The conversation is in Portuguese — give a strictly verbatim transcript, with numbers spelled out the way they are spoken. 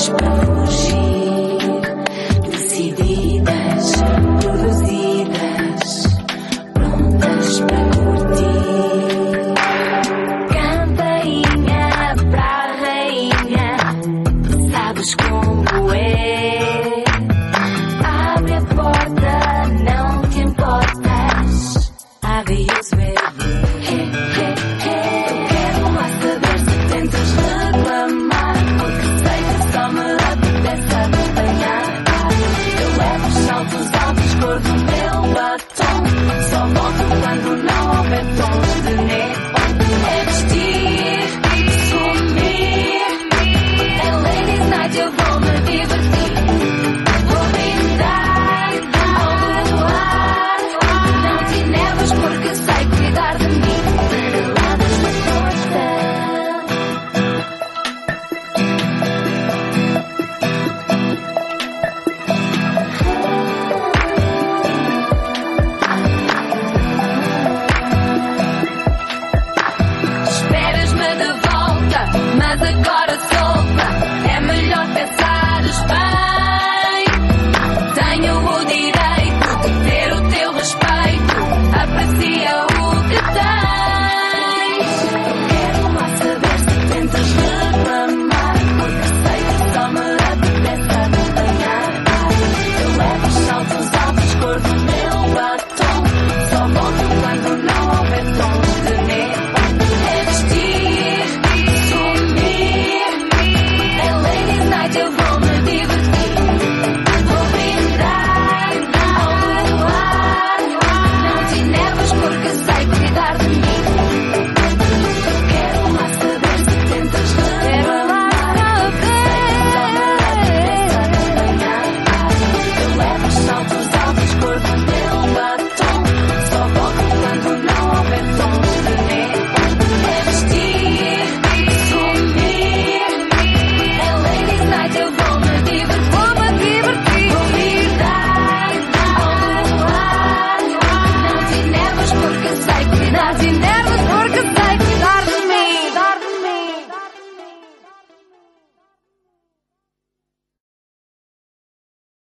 prontas para fugir, decididas, produzidas, prontas para curtir. Campainha para a rainha, sabes como é? Abre a porta, não te importas. Adeus, baby. Hey, hey, hey. Eu quero lá saber se tentas reclamar, porque sei que só me apetece apanhar. Eu levo os saltos altos, cor do meu batom. Só volto quando não houver tons de neon. É vestir, sumir. É Ladies Night, eu vou